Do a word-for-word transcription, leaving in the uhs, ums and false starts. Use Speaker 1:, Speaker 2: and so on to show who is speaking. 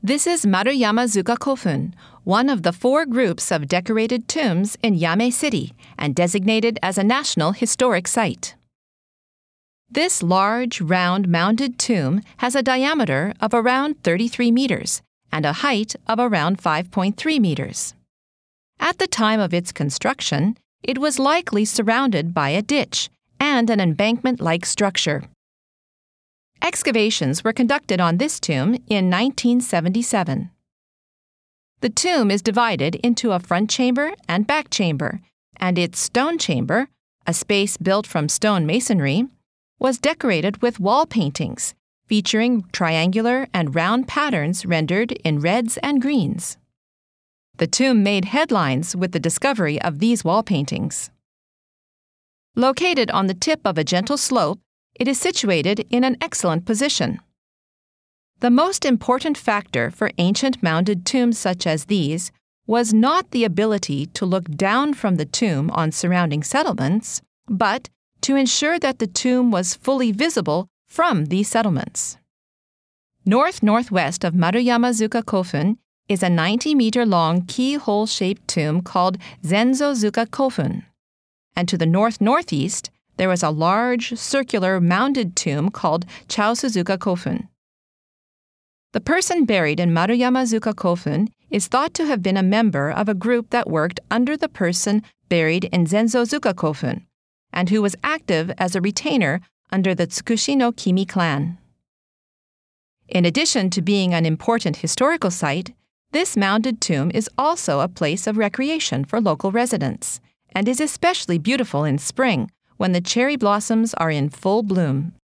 Speaker 1: This is Maruyama-zuka Kofun, one of the four groups of decorated tombs in Yame City and designated as a National Historic Site. This large, round, mounded tomb has a diameter of around thirty-three meters and a height of around five point three meters. At the time of its construction, it was likely surrounded by a ditch and an embankment-like structure. Excavations were conducted on this tomb in nineteen seventy-seven. The tomb is divided into a front chamber and back chamber, and its stone chamber, a space built from stone masonry, was decorated with wall paintings featuring triangular and round patterns rendered in reds and greens. The tomb made headlines with the discovery of these wall paintings. Located on the tip of a gentle slope, it is situated in an excellent position. The most important factor for ancient mounded tombs such as these was not the ability to look down from the tomb on surrounding settlements, but to ensure that the tomb was fully visible from these settlements. North-northwest of Maruyama-zuka Kofun is a ninety-meter-long keyhole-shaped tomb called Zenzo-zuka Kofun, and to the north-northeast there was a large, circular, mounded tomb called Chaosu-zuka Kofun. The person buried in Maruyama-zuka Kofun is thought to have been a member of a group that worked under the person buried in Zenzo-zuka Kofun, and who was active as a retainer under the Tsukushi no Kimi clan. In addition to being an important historical site, this mounded tomb is also a place of recreation for local residents, and is especially beautiful in spring when the cherry blossoms are in full bloom.